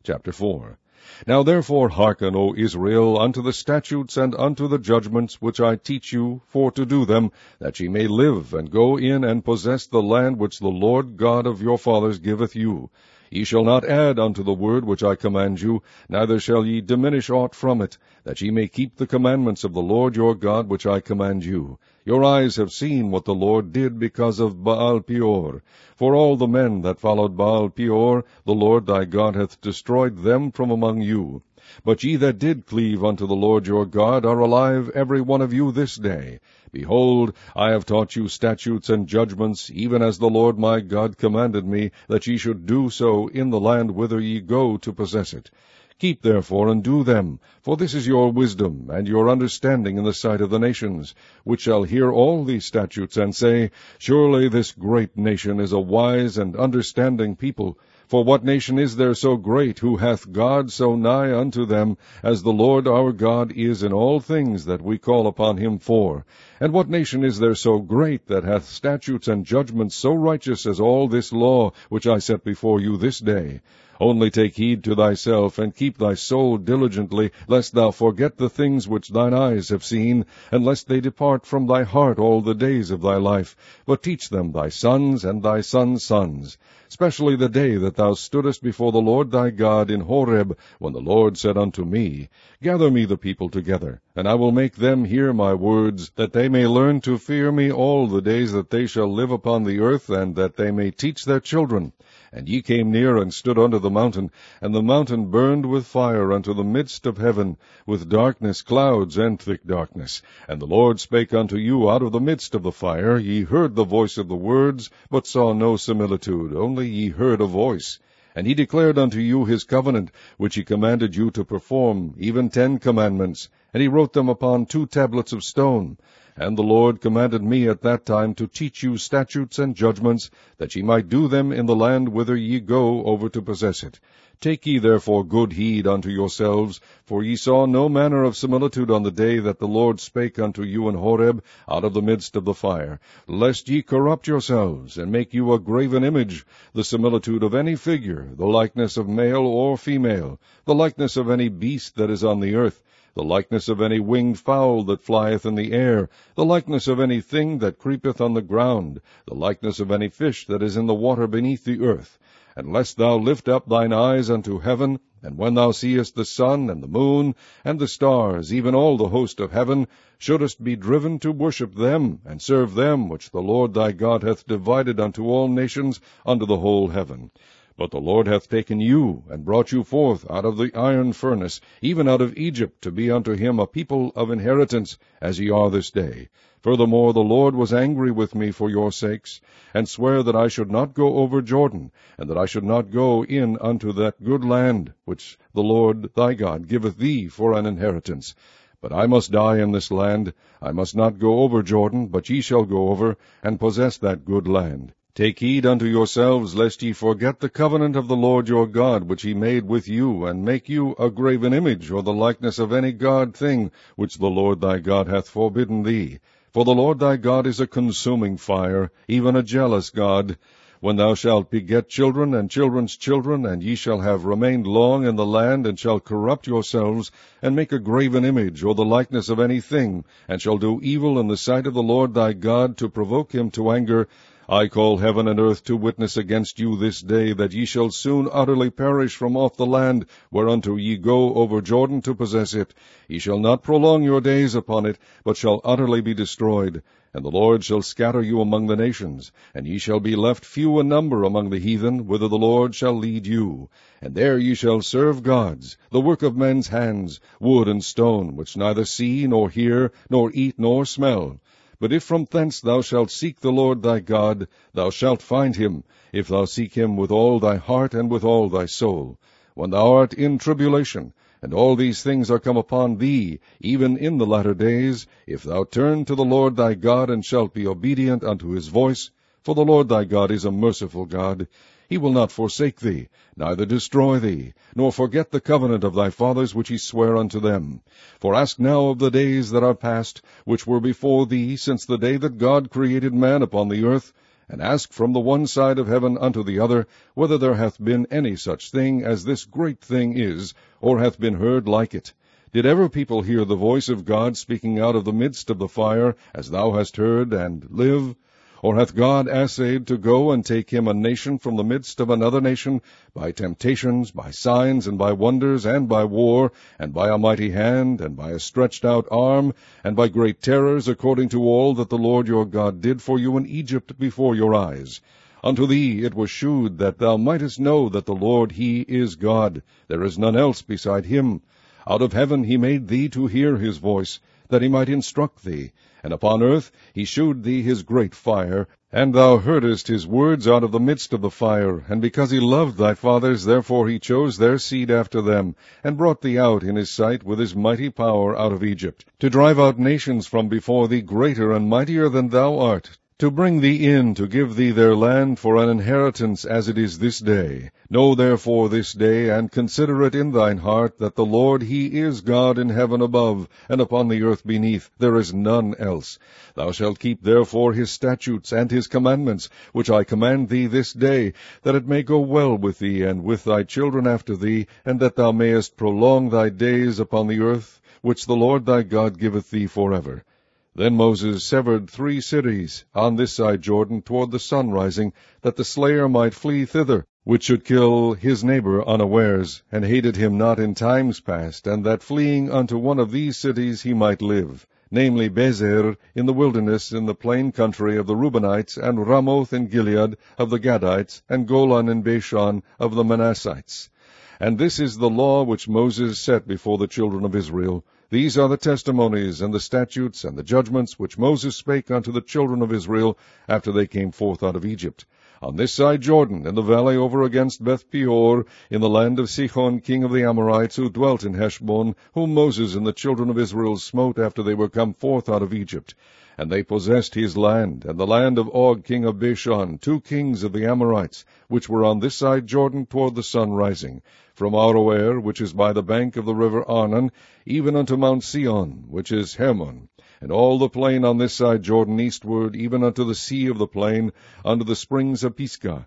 Chapter 4. Now therefore hearken, O Israel, unto the statutes and unto the judgments which I teach you, for to do them, that ye may live, and go in and possess the land which the Lord God of your fathers giveth you. Ye shall not add unto the word which I command you, neither shall ye diminish aught from it, that ye may keep the commandments of the Lord your God which I command you. Your eyes have seen what the Lord did because of Baal Peor. For all the men that followed Baal Peor, the Lord thy God hath destroyed them from among you. But ye that did cleave unto the Lord your God are alive every one of you this day. Behold, I have taught you statutes and judgments, even as the Lord my God commanded me, that ye should do so in the land whither ye go to possess it. Keep therefore and do them, for this is your wisdom and your understanding in the sight of the nations, which shall hear all these statutes, and say, Surely this great nation is a wise and understanding people. For what nation is there so great, who hath God so nigh unto them, as the Lord our God is in all things that we call upon him for? And what nation is there so great, that hath statutes and judgments so righteous as all this law which I set before you this day? Only take heed to thyself, and keep thy soul diligently, lest thou forget the things which thine eyes have seen, and lest they depart from thy heart all the days of thy life. But teach them thy sons and thy sons' sons, especially the day that thou stoodest before the Lord thy God in Horeb, when the Lord said unto me, Gather me the people together, and I will make them hear my words, that they may learn to fear me all the days that they shall live upon the earth, and that they may teach their children. And ye came near and stood under the mountain, and the mountain burned with fire unto the midst of heaven, with darkness, clouds, and thick darkness. And the Lord spake unto you out of the midst of the fire. Ye heard the voice of the words, but saw no similitude, only ye heard a voice. And he declared unto you his covenant, which he commanded you to perform, even 10 commandments, and he wrote them upon 2 tablets of stone. And the Lord commanded me at that time to teach you statutes and judgments, that ye might do them in the land whither ye go over to possess it. Take ye therefore good heed unto yourselves, for ye saw no manner of similitude on the day that the Lord spake unto you in Horeb out of the midst of the fire, lest ye corrupt yourselves, and make you a graven image, the similitude of any figure, the likeness of male or female, the likeness of any beast that is on the earth, the likeness of any winged fowl that flieth in the air, the likeness of any thing that creepeth on the ground, the likeness of any fish that is in the water beneath the earth. And lest thou lift up thine eyes unto heaven, and when thou seest the sun and the moon and the stars, even all the host of heaven, shouldest be driven to worship them, and serve them which the Lord thy God hath divided unto all nations under the whole heaven. But the Lord hath taken you, and brought you forth out of the iron furnace, even out of Egypt, to be unto him a people of inheritance, as ye are this day. Furthermore, the Lord was angry with me for your sakes, and sware that I should not go over Jordan, and that I should not go in unto that good land, which the Lord thy God giveth thee for an inheritance. But I must die in this land. I must not go over Jordan, but ye shall go over, and possess that good land. Take heed unto yourselves, lest ye forget the covenant of the Lord your God, which he made with you, and make you a graven image, or the likeness of any god thing, which the Lord thy God hath forbidden thee. For the Lord thy God is a consuming fire, even a jealous God. When thou shalt beget children and children's children, and ye shall have remained long in the land, and shall corrupt yourselves, and make a graven image, or the likeness of any thing, and shall do evil in the sight of the Lord thy God, to provoke him to anger, I call heaven and earth to witness against you this day, that ye shall soon utterly perish from off the land, whereunto ye go over Jordan to possess it. Ye shall not prolong your days upon it, but shall utterly be destroyed. And the Lord shall scatter you among the nations, and ye shall be left few in number among the heathen, whither the Lord shall lead you. And there ye shall serve gods, the work of men's hands, wood and stone, which neither see, nor hear, nor eat, nor smell. But if from thence thou shalt seek the Lord thy God, thou shalt find him, if thou seek him with all thy heart and with all thy soul. When thou art in tribulation, and all these things are come upon thee, even in the latter days, if thou turn to the Lord thy God, and shalt be obedient unto his voice, for the Lord thy God is a merciful God, he will not forsake thee, neither destroy thee, nor forget the covenant of thy fathers which he sware unto them. For ask now of the days that are past, which were before thee, since the day that God created man upon the earth, and ask from the one side of heaven unto the other, whether there hath been any such thing as this great thing is, or hath been heard like it. Did ever people hear the voice of God speaking out of the midst of the fire, as thou hast heard, and live? Or hath God assayed to go and take him a nation from the midst of another nation, by temptations, by signs, and by wonders, and by war, and by a mighty hand, and by a stretched out arm, and by great terrors, according to all that the Lord your God did for you in Egypt before your eyes? Unto thee it was shewed that thou mightest know that the Lord he is God, there is none else beside him. Out of heaven he made thee to hear his voice, that he might instruct thee. And upon earth he shewed thee his great fire, and thou heardest his words out of the midst of the fire. And because he loved thy fathers, therefore he chose their seed after them, and brought thee out in his sight with his mighty power out of Egypt, to drive out nations from before thee greater and mightier than thou art, to bring thee in, to give thee their land for an inheritance, as it is this day. Know therefore this day, and consider it in thine heart, that the Lord he is God in heaven above, and upon the earth beneath, there is none else. Thou shalt keep therefore his statutes and his commandments, which I command thee this day, that it may go well with thee and with thy children after thee, and that thou mayest prolong thy days upon the earth, which the Lord thy God giveth thee forever. Then Moses severed 3 cities on this side Jordan toward the sun rising, that the slayer might flee thither, which should kill his neighbor unawares, and hated him not in times past, and that fleeing unto one of these cities he might live, namely Bezer in the wilderness in the plain country of the Reubenites, and Ramoth in Gilead of the Gadites, and Golan in Bashan of the Manassites. And this is the law which Moses set before the children of Israel. These are the testimonies, and the statutes, and the judgments, which Moses spake unto the children of Israel, after they came forth out of Egypt, on this side Jordan, in the valley over against Beth-peor, in the land of Sihon king of the Amorites, who dwelt in Heshbon, whom Moses and the children of Israel smote after they were come forth out of Egypt. And they possessed his land, and the land of Og king of Bashan, 2 kings of the Amorites, which were on this side Jordan toward the sun rising, from Aroer, which is by the bank of the river Arnon, even unto Mount Sion, which is Hermon, and all the plain on this side Jordan eastward, even unto the sea of the plain, unto the springs of Pisgah,